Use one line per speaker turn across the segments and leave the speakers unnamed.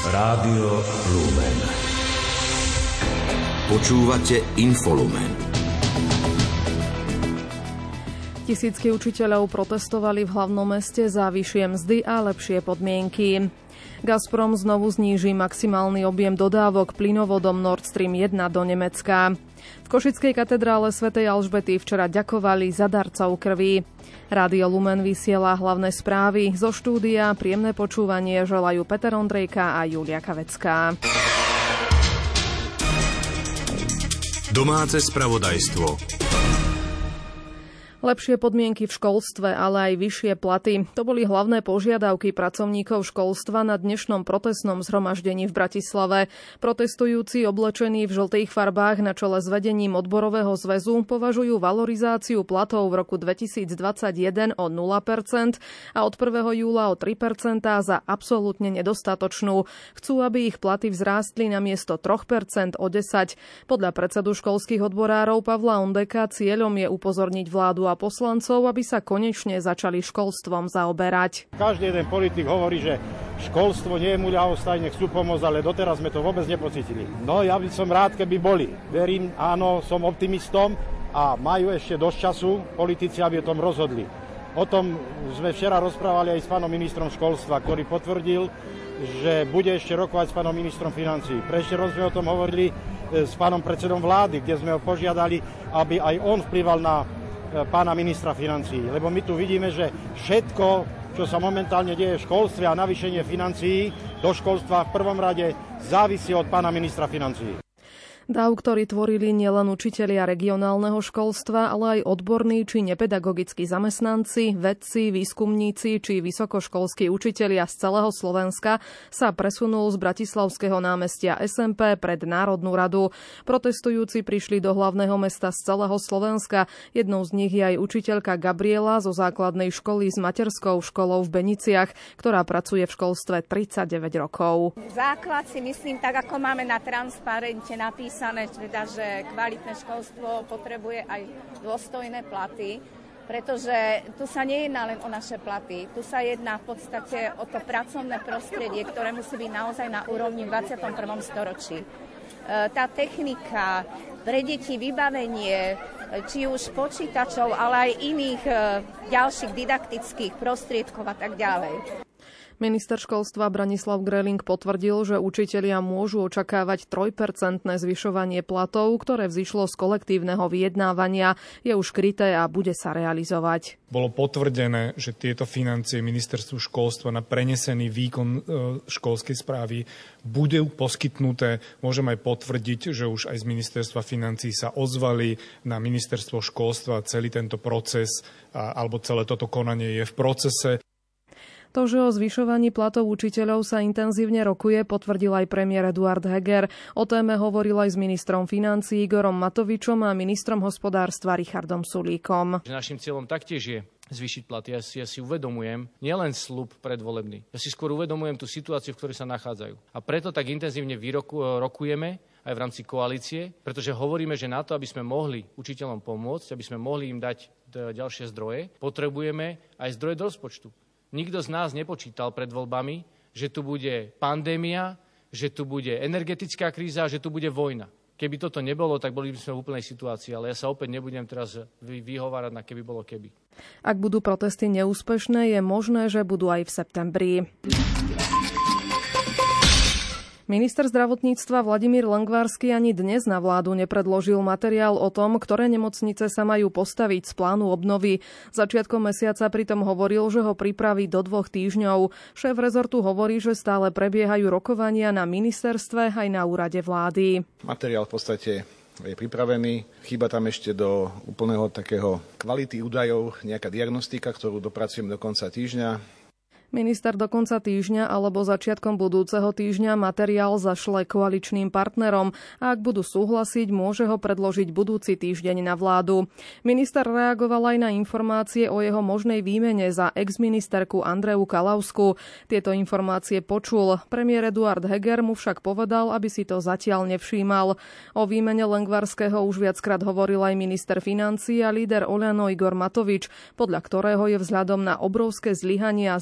Rádio Lumen. Počúvate Infolumen.
Tisícky učiteľov protestovali v hlavnom meste za vyššie mzdy a lepšie podmienky. Gazprom znovu zníži maximálny objem dodávok plynovodom Nord Stream 1 do Nemecka. V Košickej katedrále svätej Alžbety včera ďakovali za darcov krvi. Rádio Lumen vysiela hlavné správy. Zo štúdia príjemné počúvanie želajú Peter Ondrejka a Julia Kavecká.
Domáce spravodajstvo.
Lepšie podmienky v školstve, ale aj vyššie platy. To boli hlavné požiadavky pracovníkov školstva na dnešnom protestnom zhromaždení v Bratislave. Protestujúci oblečení v žltých farbách na čele s vedením odborového zväzu považujú valorizáciu platov v roku 2021 o 0% a od 1. júla o 3% za absolútne nedostatočnú. Chcú, aby ich platy vzrástli na miesto 3% o 10%. Podľa predsedu školských odborárov Pavla Ondeka cieľom je upozorniť vládu a poslancov, aby sa konečne začali školstvom zaoberať.
Každý jeden politik hovorí, že školstvo nie je mu ľahostaj, nech chcú pomôcť, ale doteraz sme to vôbec nepocítili. No ja by som rád, keby boli. Verím, áno, som optimistom a majú ešte dosť času politici, aby o tom rozhodli. O tom sme včera rozprávali aj s pánom ministrom školstva, ktorý potvrdil, že bude ešte rokovať s pánom ministrom financií. Prečo sme o tom hovorili s pánom predsedom vlády, kde sme ho požiadali, aby aj on vplyval na pána ministra financií. Lebo my tu vidíme, že všetko, čo sa momentálne deje v školstve a navýšenie financií do školstva v prvom rade závisí od pána ministra financií.
Dáv, ktorý tvorili nielen učitelia regionálneho školstva, ale aj odborní či nepedagogickí zamestnanci, vedci, výskumníci či vysokoškolskí učitelia z celého Slovenska, sa presunul z Bratislavského námestia SMP pred Národnú radu. Protestujúci prišli do hlavného mesta z celého Slovenska. Jednou z nich je aj učiteľka Gabriela zo základnej školy s materskou školou v Beniciach, ktorá pracuje v školstve 39 rokov.
Základ si myslím, tak ako máme na transparente napísané, teda, že kvalitné školstvo potrebuje aj dôstojné platy, pretože tu sa nejedná len o naše platy, tu sa jedná v podstate o to pracovné prostredie, ktoré musí byť naozaj na úrovni v 21. storočí. Tá technika, pre deti vybavenie, či už počítačov, ale aj iných ďalších didaktických prostriedkov a tak ďalej.
Minister školstva Branislav Greling potvrdil, že učitelia môžu očakávať 3% zvyšovanie platov, ktoré vzišlo z kolektívneho vyjednávania, je už kryté a bude sa realizovať.
Bolo potvrdené, že tieto financie ministerstvu školstva na prenesený výkon školskej správy budú poskytnuté. Môžem aj potvrdiť, že už aj z ministerstva financií sa ozvali na ministerstvo školstva. Celý tento proces alebo celé toto konanie je v procese.
To, že o zvyšovaní platov učiteľov sa intenzívne rokuje, potvrdil aj premiér Eduard Heger. O téme hovoril aj s ministrom financií Igorom Matovičom a ministrom hospodárstva Richardom Sulíkom.
Naším cieľom taktiež je zvýšiť platy. Ja si uvedomujem nielen sľub predvolebný. Ja si skôr uvedomujem tú situáciu, v ktorej sa nachádzajú. A preto tak intenzívne rokujeme aj v rámci koalície, pretože hovoríme, že na to, aby sme mohli učiteľom pomôcť, aby sme mohli im dať ďalšie zdroje, potrebujeme aj zdroje do rozpočtu. Nikto z nás nepočítal pred voľbami, že tu bude pandémia, že tu bude energetická kríza a že tu bude vojna. Keby toto nebolo, tak boli by sme v úplnej situácii, ale ja sa opäť nebudem teraz vyhovárať na keby bolo keby.
Ak budú protesty neúspešné, je možné, že budú aj v septembri. Minister zdravotníctva Vladimír Lengvarský ani dnes na vládu nepredložil materiál o tom, ktoré nemocnice sa majú postaviť z plánu obnovy. Začiatkom mesiaca pritom hovoril, že ho pripraví do 2 týždňov. Šéf rezortu hovorí, že stále prebiehajú rokovania na ministerstve aj na úrade vlády.
Materiál v podstate je pripravený. Chýba tam ešte do úplného takého kvality údajov nejaká diagnostika, ktorú dopracujem do konca týždňa.
Minister do konca týždňa alebo začiatkom budúceho týždňa materiál zašle koaličným partnerom a ak budú súhlasiť, môže ho predložiť budúci týždeň na vládu. Minister reagoval aj na informácie o jeho možnej výmene za exministerku Andreu Kalausku. Tieto informácie počul. Premiér Eduard Heger mu však povedal, aby si to zatiaľ nevšímal. O výmene Lengvarského už viackrát hovoril aj minister financií a líder Oľano Igor Matovič, podľa ktorého je vzhľadom na obrovské zlyhania zrelý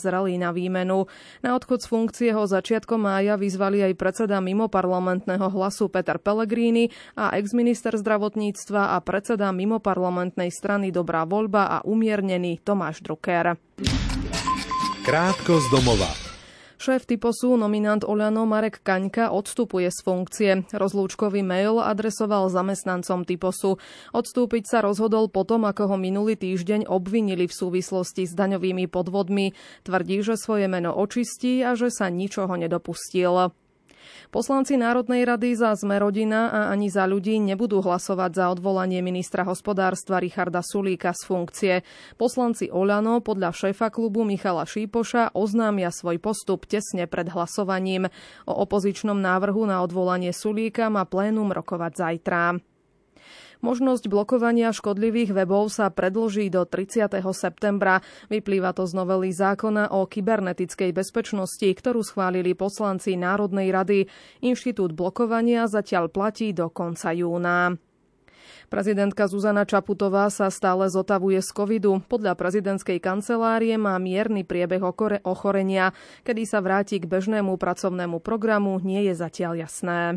na výmenu. Na odchod z funkcie ho začiatkom mája vyzvali aj predseda mimoparlamentného Hlasu Peter Pellegrini a exminister zdravotníctva a predseda mimoparlamentnej strany Dobrá voľba a umiernený Tomáš Drucker.
Krátko z domova.
Šéf Typosu, nominant Oľano Marek Kaňka, odstupuje z funkcie. Rozlúčkový mail adresoval zamestnancom Typosu. Odstúpiť sa rozhodol potom, ako ho minulý týždeň obvinili v súvislosti s daňovými podvodmi. Tvrdí, že svoje meno očistí a že sa ničoho nedopustil. Poslanci Národnej rady za Sme rodina a ani za ľudí nebudú hlasovať za odvolanie ministra hospodárstva Richarda Sulíka z funkcie. Poslanci Oľano podľa šéfa klubu Michala Šípoša oznámia svoj postup tesne pred hlasovaním. O opozičnom návrhu na odvolanie Sulíka má plénum rokovať zajtra. Možnosť blokovania škodlivých webov sa predĺží do 30. septembra. Vyplýva to z novely zákona o kybernetickej bezpečnosti, ktorú schválili poslanci Národnej rady. Inštitút blokovania zatiaľ platí do konca júna. Prezidentka Zuzana Čaputová sa stále zotavuje z covidu. Podľa prezidentskej kancelárie má mierny priebeh ochorenia. Kedy sa vráti k bežnému pracovnému programu, nie je zatiaľ jasné.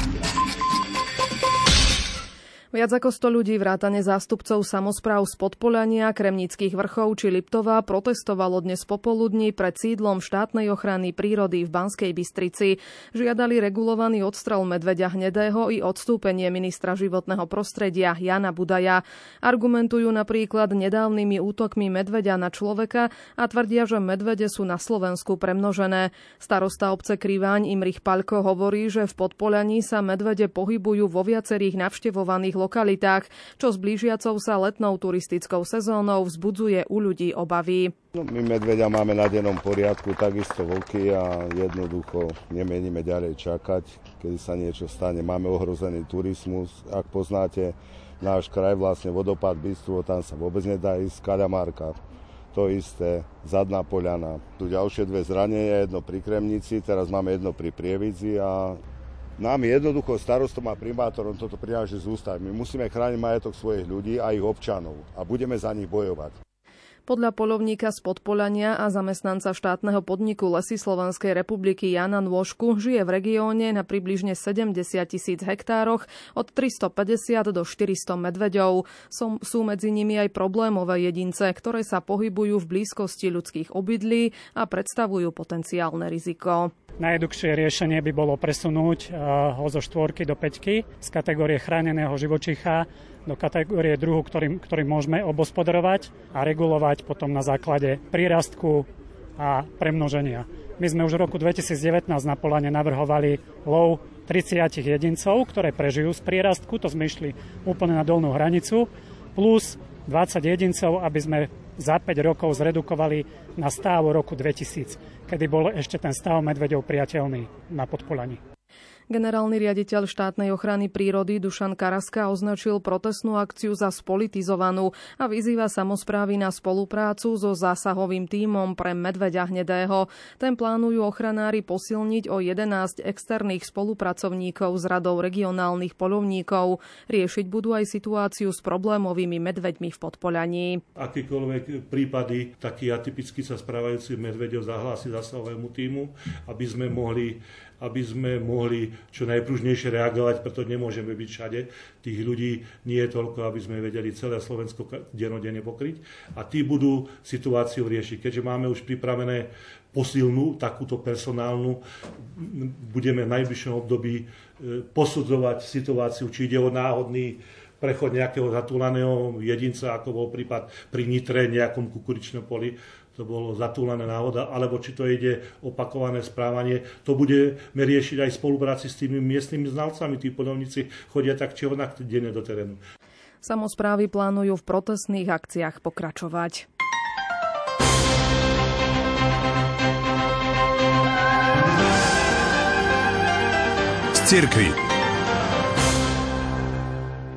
Viac ako 100 ľudí vrátane zástupcov samospráv z Podpoľania, Kremnických vrchov či Liptova protestovalo dnes popoludní pred sídlom štátnej ochrany prírody v Banskej Bystrici. Žiadali regulovaný odstrel medveďa hnedého i odstúpenie ministra životného prostredia Jana Budaja. Argumentujú napríklad nedávnymi útokmi medveďa na človeka a tvrdia, že medvede sú na Slovensku premnožené. Starosta obce Kriváň Imrich Paľko hovorí, že v Podpoľaní sa medvede pohybujú vo viacerých navštevovaných lokalitách, čo s blížiacou sa letnou turistickou sezónou vzbudzuje u ľudí obavy.
My medveďa máme na dennom poriadku, takisto vlky a jednoducho nemienime ďalej čakať, kedy sa niečo stane. Máme ohrozený turizmus. Ak poznáte náš kraj, vlastne vodopád Bystrú, tam sa vôbec nedá ísť, Kaľamárka. To isté, Zadná Poľana. Tu ďalšie dve zranenia, jedno pri Kremnici, teraz máme jedno pri Prievidzi a nám jednoducho starostom a primátorom toto prináleží z ústav. My musíme chrániť majetok svojich ľudí a ich občanov a budeme za nich bojovať.
Podľa poľovníka z Podpoľania a zamestnanca štátneho podniku Lesy Slovenskej republiky Jana Nôžku žije v regióne na približne 70 000 hektároch od 350 do 400 medveďov. Sú medzi nimi aj problémové jedince, ktoré sa pohybujú v blízkosti ľudských obydlí a predstavujú potenciálne riziko.
Najjednoduchšie riešenie by bolo presunúť ho zo 4 do 5 z kategórie chráneného živočícha do kategórie druhu, ktorý môžeme obospodarovať a regulovať potom na základe prírastku a premnoženia. My sme už v roku 2019 na Poľane navrhovali lov 30 jedincov, ktoré prežijú z prírastku, to sme išli úplne na dolnú hranicu, plus 20 jedincov, aby sme za 5 rokov zredukovali na stav roku 2000, kedy bol ešte ten stav medveďov priateľný na Podpoľaní.
Generálny riaditeľ štátnej ochrany prírody Dušan Karaska označil protestnú akciu za spolitizovanú a vyzýva samosprávy na spoluprácu so zásahovým tímom pre medveďa hnedého. Ten plánujú ochranári posilniť o 11 externých spolupracovníkov z radou regionálnych poľovníkov. Riešiť budú aj situáciu s problémovými medveďmi v Podpoľaní.
Akýkoľvek prípady taký atypicky sa správajúci medveďov zahlási zásahovému tímu, aby sme mohli čo najpružnejšie reagovať, preto nemôžeme byť všade. Tých ľudí nie je toľko, aby sme vedeli celé Slovensko dennodenne pokryť. A tí budú situáciu riešiť. Keďže máme už pripravené posilnú, takúto personálnu, budeme v najbližšom období posudzovať situáciu, či ide o náhodný prechod nejakého zatúlaného jedinca, ako bol prípad pri Nitre, nejakom kukuričnom poli, to bolo zatúlané náhoda, alebo či to ide opakované správanie. To budeme riešiť aj v spolupráci s tými miestnymi znalcami. Tí poľovníci chodia tak či onak denne do terénu.
Samosprávy plánujú v protestných akciách pokračovať. Z cirkvi.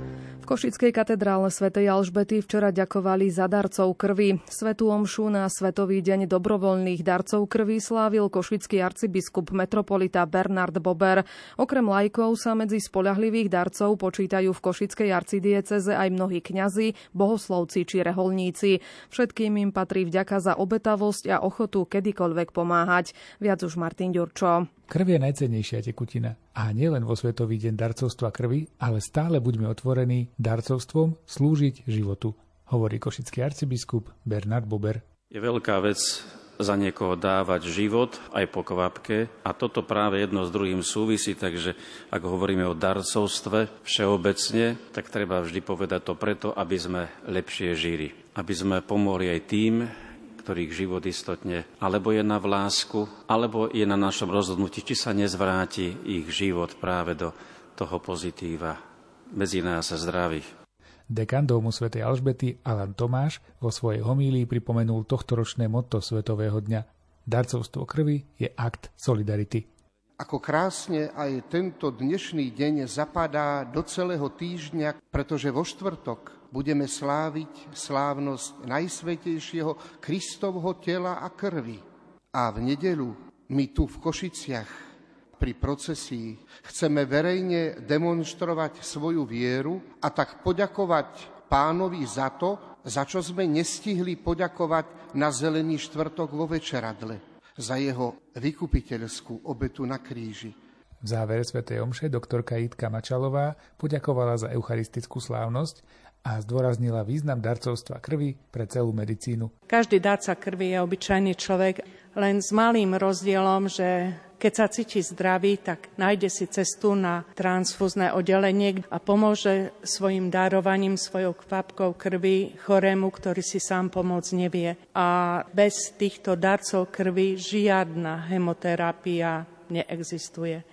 V Košickej katedrále svätej Alžbety včera ďakovali za darcov krvi. Svätú omšu na Svetový deň dobrovoľných darcov krvi slávil košický arcibiskup metropolita Bernard Bober. Okrem laikov sa medzi spoľahlivých darcov počítajú v košickej arcidieceze aj mnohí kňazi, bohoslovci či reholníci. Všetkým im patrí vďaka za obetavosť a ochotu kedykoľvek pomáhať. Viac už Martin Ďurčo.
Krv je najcennejšia tekutina. A nielen vo Svetový deň darcovstva krvi, ale stále buďme otvorení darcovstvom slúžiť životu, hovorí košický arcibiskup Bernard Bober.
Je veľká vec za niekoho dávať život aj po kvapke a toto práve jedno s druhým súvisí, takže ak hovoríme o darcovstve všeobecne, tak treba vždy povedať to preto, aby sme lepšie žili. Aby sme pomohli aj tým, ktorých život istotne alebo je na vlásku, alebo je na našom rozhodnutí, či sa nezvráti ich život práve do toho pozitíva medzi nás zdravých.
Dekan Domu svätej Alžbety Alan Tomáš vo svojej homílii pripomenul tohtoročné motto Svetového dňa. Darcovstvo krvi je akt solidarity.
Ako krásne aj tento dnešný deň zapadá do celého týždňa, pretože vo štvrtok budeme sláviť slávnosť Najsvätejšieho Kristovho tela a krvi. A v nedeľu my tu v Košiciach pri procesii chceme verejne demonštrovať svoju vieru a tak poďakovať Pánovi za to, za čo sme nestihli poďakovať na Zelený štvrtok vo večeradle, za jeho vykupiteľskú obetu na kríži.
V závere svätej omše doktorka Jitka Mačalová poďakovala za eucharistickú slávnosť a zdôraznila význam darcovstva krvi pre celú medicínu.
Každý darca krvi je obyčajný človek, len s malým rozdielom, že keď sa cíti zdravý, tak nájde si cestu na transfúzne oddelenie a pomôže svojim darovaním, svojou kvapkou krvi chorému, ktorý si sám pomôcť nevie. A bez týchto darcov krvi žiadna hemoterapia neexistuje.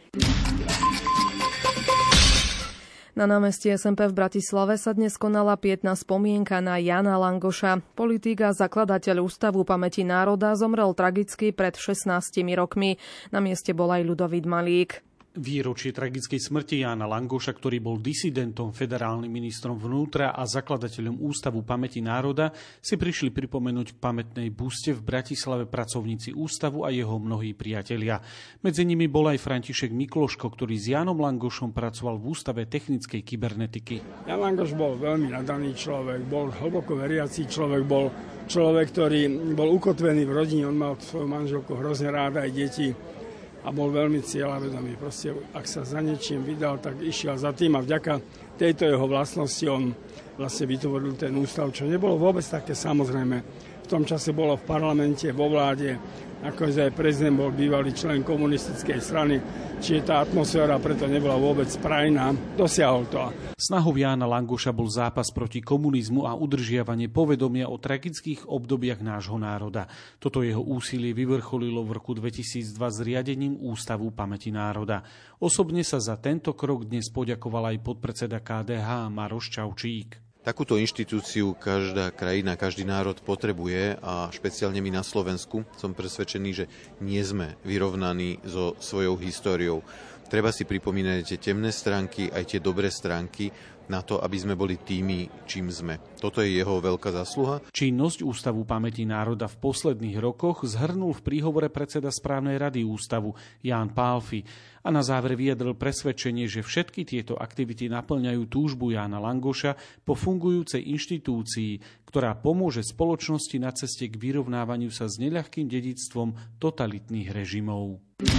Na námestí SMP v Bratislave sa dnes konala pietná spomienka na Jána Langoša. Politik a zakladateľ Ústavu pamäti národa zomrel tragicky pred 16 rokmi. Na mieste bol aj Ľudovít Malík.
Výročie tragickej smrti Jána Langoša, ktorý bol disidentom, federálnym ministrom vnútra a zakladateľom Ústavu pamäti národa, si prišli pripomenúť k pamätnej buste v Bratislave pracovníci ústavu a jeho mnohí priatelia. Medzi nimi bol aj František Mikloško, ktorý s Jánom Langošom pracoval v Ústave technickej kybernetiky.
Ján Langoš bol veľmi nadaný človek, bol hlboko veriaci človek, bol človek, ktorý bol ukotvený v rodine, on mal svoju manželku hrozne ráda aj deti. A bol veľmi cieľavedomý. Proste, ak sa za niečím vydal, tak išiel za tým a vďaka tejto jeho vlastnosti on vlastne vytvoril ten ústav, čo nebolo vôbec také samozrejme. V tom čase bolo v parlamente, vo vláde, akože aj prezident bol bývalý člen komunistickej strany, čiže tá atmosféra preto nebola vôbec prajná. Dosiahol to.
Snahou Jána Langoša bol zápas proti komunizmu a udržiavanie povedomia o tragických obdobiach nášho národa. Toto jeho úsilie vyvrcholilo v roku 2002 zriadením Ústavu pamäti národa. Osobne sa za tento krok dnes poďakoval aj podpredseda KDH Maroš Čaučík.
Takúto inštitúciu každá krajina, každý národ potrebuje a špeciálne my na Slovensku som presvedčený, že nie sme vyrovnaní so svojou históriou. Treba si pripomínať tie temné stránky, aj tie dobré stránky na to, aby sme boli tými, čím sme. Toto je jeho veľká zásluha.
Činnosť Ústavu pamäti národa v posledných rokoch zhrnul v príhovore predseda správnej rady ústavu Ján Pálfi a na záver vyjadril presvedčenie, že všetky tieto aktivity naplňajú túžbu Jána Langoša po fungujúcej inštitúcii, ktorá pomôže spoločnosti na ceste k vyrovnávaniu sa s neľahkým dedičstvom totalitných režimov.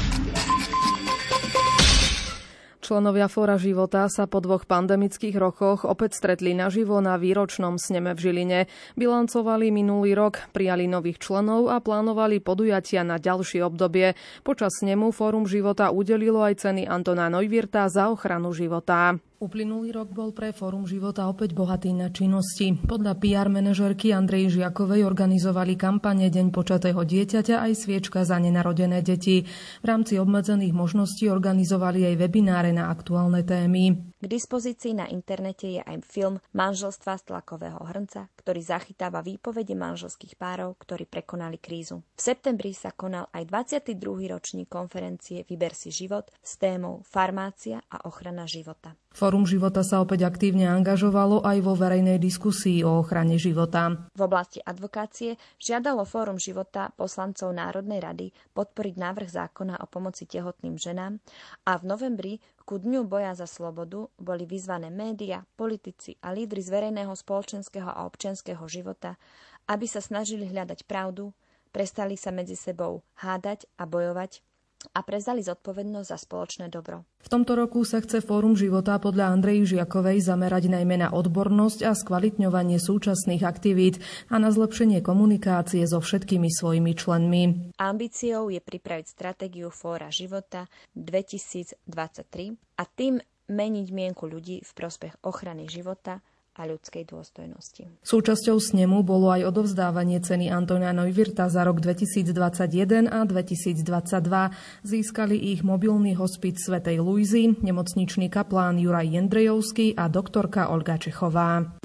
Členovia Fóra života sa po 2 pandemických rokoch opäť stretli naživo na výročnom sneme v Žiline. Bilancovali minulý rok, prijali nových členov a plánovali podujatia na ďalšie obdobie. Počas snemu Fórum života udelilo aj ceny Antona Neuwirtha za ochranu života. Uplynulý rok bol pre Fórum života opäť bohatý na činnosti. Podľa PR manažérky Andrej Žiakovej organizovali kampane Deň počatého dieťaťa aj sviečka za nenarodené deti. V rámci obmedzených možností organizovali aj webináre na aktuálne témy.
K dispozícii na internete je aj film Manželstva z tlakového hrnca, ktorý zachytáva výpovede manželských párov, ktorí prekonali krízu. V septembri sa konal aj 22. ročník konferencie Vyber si život s témou Farmácia a ochrana života.
Fórum života sa opäť aktívne angažovalo aj vo verejnej diskusii o ochrane života.
V oblasti advokácie žiadalo Fórum života poslancov Národnej rady podporiť návrh zákona o pomoci tehotným ženám a v novembri ku Dňu boja za slobodu boli vyzvané médiá, politici a lídri z verejného, spoločenského a občianskeho života, aby sa snažili hľadať pravdu, prestali sa medzi sebou hádať a bojovať a prevzali zodpovednosť za spoločné dobro.
V tomto roku sa chce Fórum života podľa Andreji Žiakovej zamerať najmä na odbornosť a skvalitňovanie súčasných aktivít a na zlepšenie komunikácie so všetkými svojimi členmi.
Ambíciou je pripraviť stratégiu Fóra života 2023 a tým meniť mienku ľudí v prospech ochrany života a ľudskej dôstojnosti.
Súčasťou snemu bolo aj odovzdávanie ceny Antonia Neuwirtha za rok 2021 a 2022. Získali ich mobilný hospic svätej Luizy, nemocničný kaplán Juraj Jendrejovský a doktorka Olga Čechová.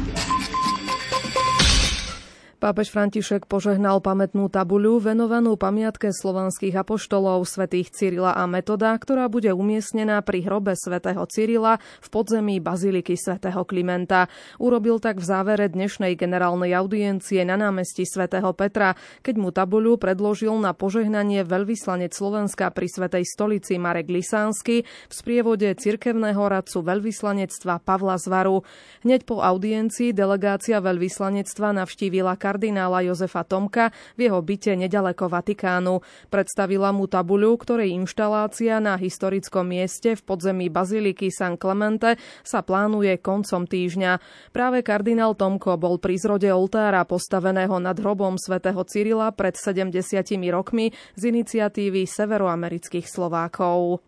Pápež František požehnal pamätnú tabuľu venovanú pamiatke slovanských apoštolov svätých Cyrila a Metoda, ktorá bude umiestnená pri hrobe svätého Cyrila v podzemí baziliky svätého Klimenta. Urobil tak v závere dnešnej generálnej audiencie na námestí svätého Petra, keď mu tabuľu predložil na požehnanie veľvyslanec Slovenska pri Svätej stolici Marek Lisánsky v sprievode cirkevného radcu veľvyslanectva Pavla Zvaru. Hneď po audiencii delegácia veľvyslanectva navštívila kardinála Jozefa Tomka v jeho byte nedaleko Vatikánu. Predstavila mu tabuľu, ktorej inštalácia na historickom mieste v podzemí baziliky San Clemente sa plánuje koncom týždňa. Práve kardinál Tomko bol pri zrode oltára postaveného nad hrobom svätého Cyrila pred 70 rokmi z iniciatívy severoamerických Slovákov.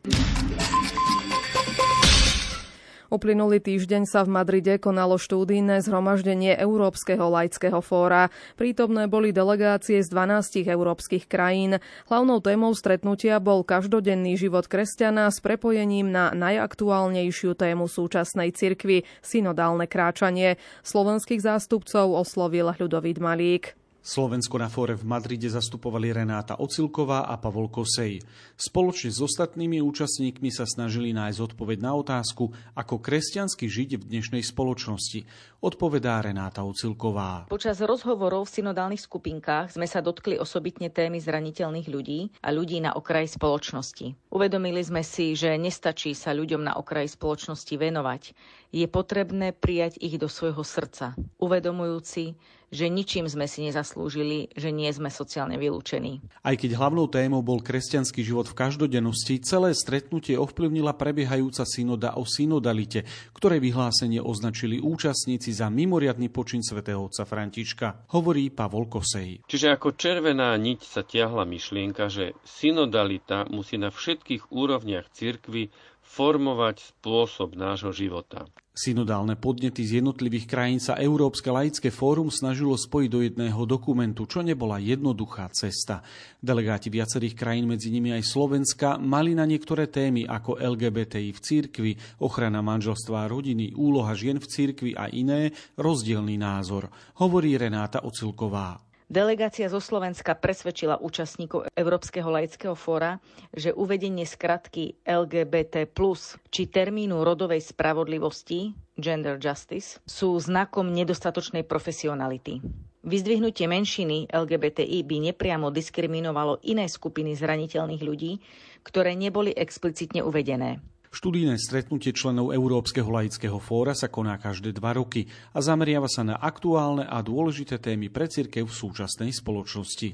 Uplynulý týždeň sa v Madride konalo štúdijné zhromaždenie Európskeho laického fóra. Prítomné boli delegácie z 12 európskych krajín. Hlavnou témou stretnutia bol každodenný život kresťana s prepojením na najaktuálnejšiu tému súčasnej cirkvi – synodálne kráčanie. Slovenských zástupcov oslovil Ľudovít Malík.
Slovensko na fóre v Madride zastupovali Renáta Ocilková a Pavol Kosej. Spoločne s ostatnými účastníkmi sa snažili nájsť odpoveď na otázku, ako kresťansky žiť v dnešnej spoločnosti. Odpovedá Renáta Ocilková.
Počas rozhovorov v synodálnych skupinkách sme sa dotkli osobitne témy zraniteľných ľudí a ľudí na okraji spoločnosti. Uvedomili sme si, že nestačí sa ľuďom na okraji spoločnosti venovať. Je potrebné prijať ich do svojho srdca, uvedomujúci, že ničím sme si nezaslúžili, že nie sme sociálne vylúčení.
Aj keď hlavnou témou bol kresťanský život v každodennosti, celé stretnutie ovplyvnila prebiehajúca synoda o synodalite, ktoré vyhlásenie označili účastníci za mimoriadny počin svätého otca Františka, hovorí Pavol Kosej.
Čiže ako červená niť sa tiahla myšlienka, že synodalita musí na všetkých úrovniach cirkvi formovať spôsob nášho života.
Synodálne podnety z jednotlivých krajín sa Európske laické fórum snažilo spojiť do jedného dokumentu, čo nebola jednoduchá cesta. Delegáti viacerých krajín, medzi nimi aj Slovenska, mali na niektoré témy ako LGBTI v cirkvi, ochrana manželstva a rodiny, úloha žien v cirkvi a iné rozdielny názor, hovorí Renáta Ocilková.
Delegácia zo Slovenska presvedčila účastníkov Európskeho laického fóra, že uvedenie skratky LGBT+, či termínu rodovej spravodlivosti, gender justice, sú znakom nedostatočnej profesionality. Vyzdvihnutie menšiny LGBTI by nepriamo diskriminovalo iné skupiny zraniteľných ľudí, ktoré neboli explicitne uvedené.
Študijné stretnutie členov Európskeho laického fóra sa koná každé 2 roky a zameriava sa na aktuálne a dôležité témy pre cirkev v súčasnej spoločnosti.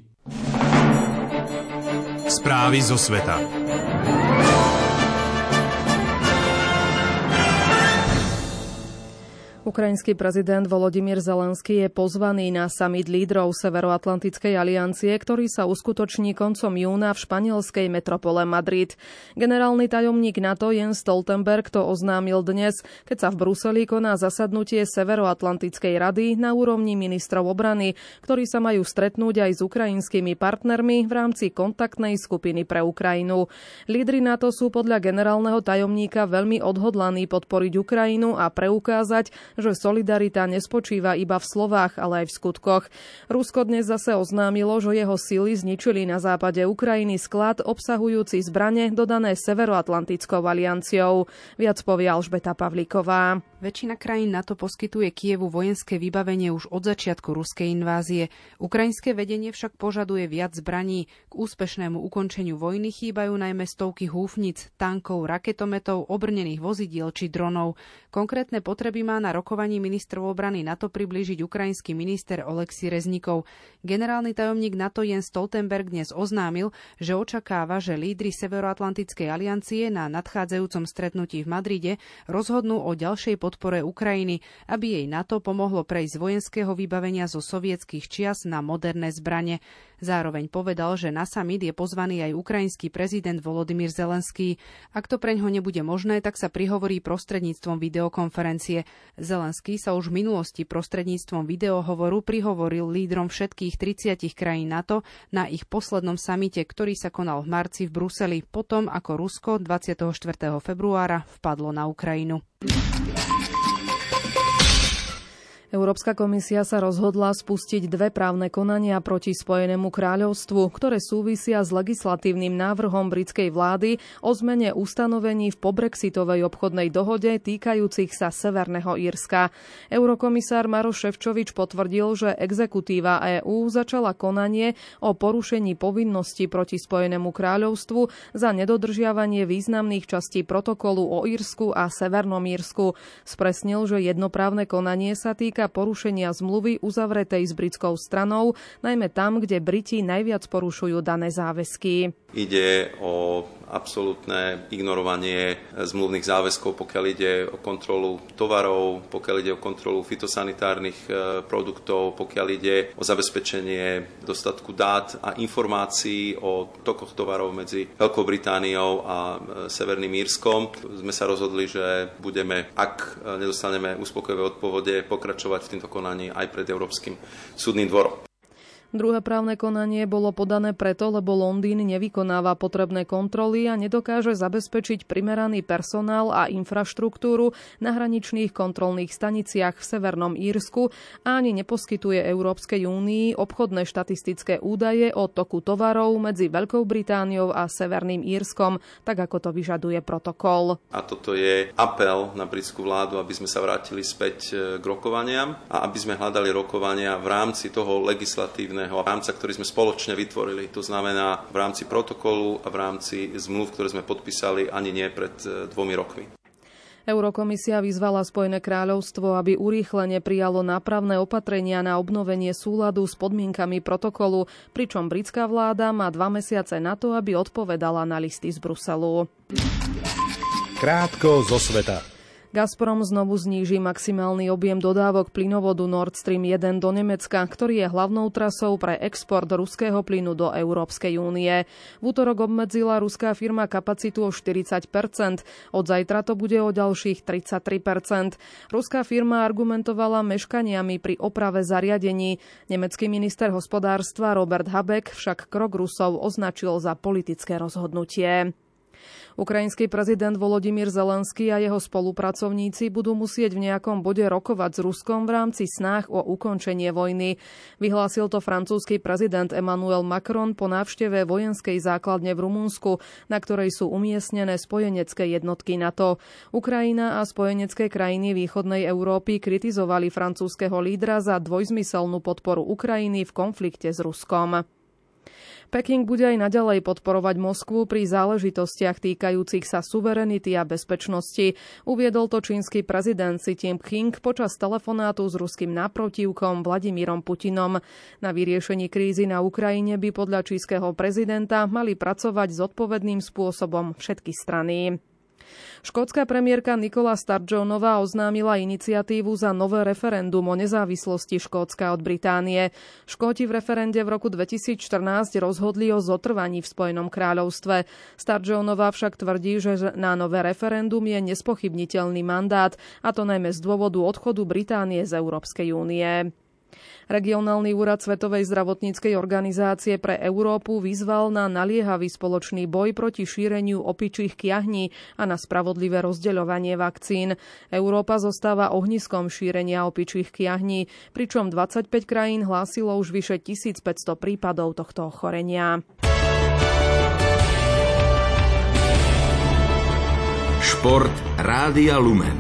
Správy zo sveta.
Ukrajinský prezident Volodymyr Zelenský je pozvaný na summit lídrov Severoatlantickej aliancie, ktorý sa uskutoční koncom júna v španielskej metropole Madrid. Generálny tajomník NATO Jens Stoltenberg to oznámil dnes, keď sa v Bruseli koná zasadnutie Severoatlantickej rady na úrovni ministrov obrany, ktorí sa majú stretnúť aj s ukrajinskými partnermi v rámci kontaktnej skupiny pre Ukrajinu. Lídri NATO sú podľa generálneho tajomníka veľmi odhodlaní podporiť Ukrajinu a preukázať, že solidarita nespočíva iba v slovách, ale aj v skutkoch. Rusko dnes zase oznámilo, že jeho sily zničili na západe Ukrajiny sklad obsahujúci zbrane dodané Severoatlantickou alianciou. Viac povie Alžbeta Pavlíková.
Väčšina krajín NATO poskytuje Kyjevu vojenské vybavenie už od začiatku ruskej invázie. Ukrajinské vedenie však požaduje viac zbraní. K úspešnému ukončeniu vojny chýbajú najmä stovky húfnic, tankov, raketometov, obrnených vozidiel či dronov. Konkrétne potreby má na rokovaní ministrov obrany NATO priblížiť ukrajinský minister Oleksij Reznikov. Generálny tajomník NATO Jens Stoltenberg dnes oznámil, že očakáva, že lídri Severoatlantickej aliancie na nadchádzajúcom stretnutí v Madride rozhodnú o ďalšej podpore Ukrajiny, aby jej NATO pomohlo prejsť z vojenského vybavenia zo sovietských čias na moderné zbrane. Zároveň povedal, že na summit je pozvaný aj ukrajinský prezident Volodymyr Zelenský. Ak to preňho nebude možné, tak sa prihovorí prostredníctvom videokonferencie. Zelenský sa už v minulosti prostredníctvom videohovoru prihovoril lídrom všetkých 30 krajín NATO na ich poslednom samite, ktorý sa konal v marci v Bruseli, potom ako Rusko 24. februára vpadlo na Ukrajinu.
Európska komisia sa rozhodla spustiť dve právne konania proti Spojenému kráľovstvu, ktoré súvisia s legislatívnym návrhom britskej vlády o zmene ustanovení v pobrexitovej obchodnej dohode týkajúcich sa Severného Írska. Eurokomisár Maroš Šefčovič potvrdil, že exekutíva EÚ začala konanie o porušení povinností proti Spojenému kráľovstvu za nedodržiavanie významných častí protokolu o Írsku a Severnom Írsku. Spresnil, že jednoprávne konanie sa týka porušenia zmluvy uzavretej s britskou stranou, najmä tam, kde Briti najviac porušujú dané záväzky.
Ide o absolútne ignorovanie zmluvných záväzkov, pokiaľ ide o kontrolu tovarov, pokiaľ ide o kontrolu fitosanitárnych produktov, pokiaľ ide o zabezpečenie dostatku dát a informácií o tokoch tovarov medzi Veľkou Britániou a Severným Írskom. Sme sa rozhodli, že budeme, ak nedostaneme uspokojivé odpovede, pokračovať v tomto konaní aj pred Európskym súdnym dvorom.
Druhé právne konanie bolo podané preto, lebo Londýn nevykonáva potrebné kontroly a nedokáže zabezpečiť primeraný personál a infraštruktúru na hraničných kontrolných staniciach v Severnom Írsku a ani neposkytuje Európskej únii obchodné štatistické údaje o toku tovarov medzi Veľkou Britániou a Severným Írskom, tak ako to vyžaduje protokol.
A toto je apel na britskú vládu, aby sme sa vrátili späť k rokovaniam a aby sme hľadali rokovania v rámci toho legislatívneho rámca, ktorý sme spoločne vytvorili. To znamená v rámci protokolu a v rámci zmluv, ktoré sme podpísali ani nie pred 2 rokmi.
Eurokomisia vyzvala Spojené kráľovstvo, aby urýchlene prijalo nápravné opatrenia na obnovenie súladu s podmienkami protokolu, pričom britská vláda má 2 mesiace na to, aby odpovedala na listy z Bruselu.
Krátko zo sveta.
Gazprom znovu zníži maximálny objem dodávok plynovodu Nord Stream 1 do Nemecka, ktorý je hlavnou trasou pre export ruského plynu do Európskej únie. V utorok obmedzila ruská firma kapacitu o 40%, od zajtra to bude o ďalších 33%. Ruská firma argumentovala meškaniami pri oprave zariadení. Nemecký minister hospodárstva Robert Habeck však krok Rusov označil za politické rozhodnutie. Ukrajinský prezident Volodymyr Zelenský a jeho spolupracovníci budú musieť v nejakom bode rokovať s Ruskom v rámci snách o ukončenie vojny. Vyhlásil to francúzsky prezident Emmanuel Macron po návšteve vojenskej základne v Rumunsku, na ktorej sú umiestnené spojenecké jednotky NATO. Ukrajina a spojenecké krajiny východnej Európy kritizovali francúzskeho lídra za dvojzmyselnú podporu Ukrajiny v konflikte s Ruskom. Peking bude aj naďalej podporovať Moskvu pri záležitostiach týkajúcich sa suverenity a bezpečnosti. Uviedol to čínsky prezident Xi Jinping počas telefonátu s ruským náprotivkom Vladimírom Putinom. Na vyriešení krízy na Ukrajine by podľa čínskeho prezidenta mali pracovať zodpovedným spôsobom všetky strany. Škótska premiérka Nicola Sturgeonová oznámila iniciatívu za nové referendum o nezávislosti Škótska od Británie. Škóti v referende v roku 2014 rozhodli o zotrvaní v Spojenom kráľovstve. Sturgeonová však tvrdí, že na nové referendum je nespochybniteľný mandát, a to najmä z dôvodu odchodu Británie z Európskej únie. Regionálny úrad Svetovej zdravotníckej organizácie pre Európu vyzval na naliehavý spoločný boj proti šíreniu opičích kiahní a na spravodlivé rozdeľovanie vakcín. Európa zostáva ohniskom šírenia opičích kiahní, pričom 25 krajín hlásilo už vyše 1500 prípadov tohto ochorenia.
Šport Rádia Lumen.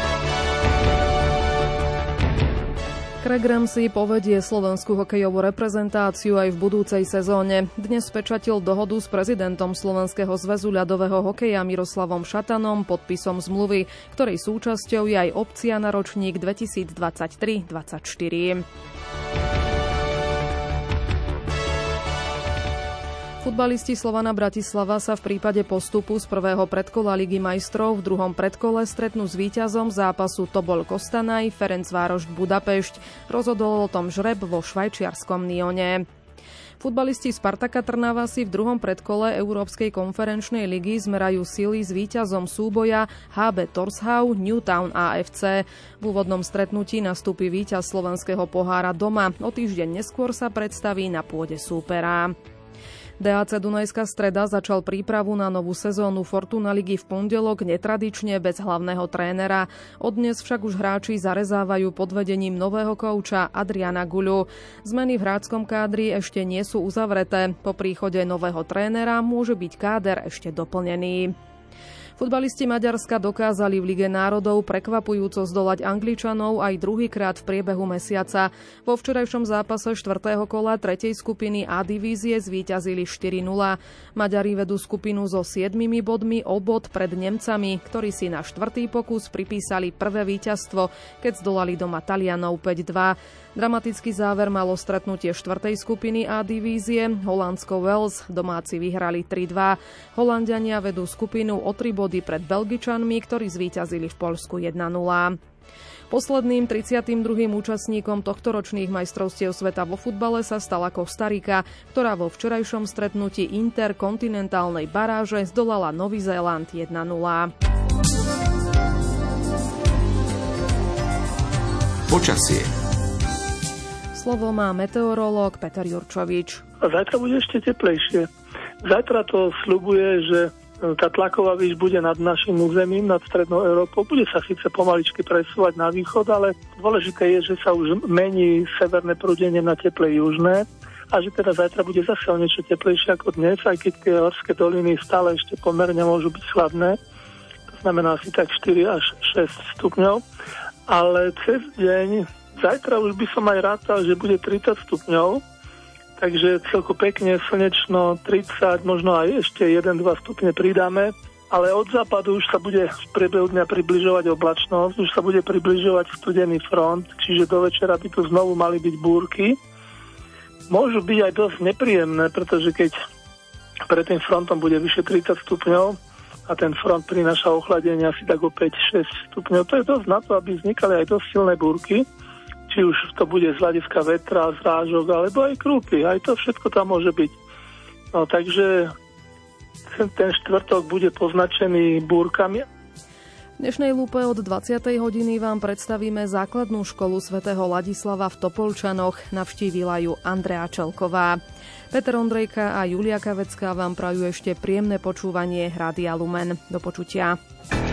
Craig Ramsey povedie slovenskú hokejovú reprezentáciu aj v budúcej sezóne. Dnes spečatil dohodu s prezidentom Slovenského zväzu ľadového hokeja Miroslavom Šatanom podpisom zmluvy, ktorej súčasťou je aj opcia na ročník 2023-24. Futbalisti Slovana Bratislava sa v prípade postupu z prvého predkola Ligy majstrov v druhom predkole stretnú s víťazom zápasu Tobol Kostanaj Ferencvároš Budapešť. Rozhodol o tom žreb vo švajčiarskom Nyone. Futbalisti Spartaka Trnava si v druhom predkole Európskej konferenčnej ligy zmerajú sily s víťazom súboja HB Torshau Newtown AFC. V úvodnom stretnutí nastúpi víťaz slovenského pohára doma. O týždeň neskôr sa predstaví na pôde súpera. DAC Dunajská Streda začal prípravu na novú sezónu Fortuna ligy v pondelok netradične bez hlavného trénera. Od dnes však už hráči zarezávajú pod vedením nového kouča Adriana Guľu. Zmeny v hráčskom kádri ešte nie sú uzavreté. Po príchode nového trénera môže byť káder ešte doplnený. Futbalisti Maďarska dokázali v Lige národov prekvapujúco zdolať Angličanov aj druhýkrát v priebehu mesiaca. Vo včerajšom zápase 4. kola 3. skupiny A divízie zvíťazili 4-0. Maďari vedú skupinu so 7 bodmi o bod pred Nemcami, ktorí si na 4. pokus pripísali prvé víťazstvo, keď zdolali doma Talianov 5-2. Dramatický záver malo stretnutie 4. skupiny A divízie. Holandsko-Wales domáci vyhrali 3-2. Holanďania vedú skupinu o 3 body pred Belgičanmi, ktorí zvíťazili v Poľsku 1-0. Posledným 32. účastníkom tohtoročných majstrovstiev sveta vo futbale sa stala Kostarika, ktorá vo včerajšom stretnutí interkontinentálnej baráže zdolala Nový Zéland 1-0.
Počasie.
Slovo má meteorológ Peter Jurčovič.
Zajtra bude ešte teplejšie. Zajtra to sľubuje, že tá tlaková výš bude nad našim územím, nad strednou Európou. Bude sa síce pomaličky presúvať na východ, ale dôležité je, že sa už mení severné prúdenie na teplé južné a že teda zajtra bude zase o niečo teplejšie ako dnes, aj keď tie horské doliny stále ešte pomerne môžu byť chladné. To znamená asi tak 4 až 6 stupňov. Ale cez deň zajtra už by som aj rátal, že bude 30 stupňov, takže celku pekne, slnečno, 30, možno aj ešte 1-2 stupne pridáme, ale od západu už sa bude v priebehu dňa približovať oblačnosť, už sa bude približovať studený front, čiže do večera by tu znovu mali byť búrky. Môžu byť aj dosť nepríjemné, pretože keď pred tým frontom bude vyše 30 stupňov a ten front prináša ochladenie asi tak o 5-6 stupňov, to je dosť na to, aby vznikali aj dosť silné búrky. Či už to bude z hľadiska vetra, zrážok, alebo aj krúpy. Aj to všetko tam môže byť. No takže ten štvrtok bude poznačený búrkami.
V dnešnej lúpe od 20. hodiny vám predstavíme základnú školu svätého Ladislava v Topolčanoch. Navštívila ju Andrea Čelková. Peter Ondrejka a Julia Kavecká vám prajú ešte príjemné počúvanie Rádia Lumen. Do počutia.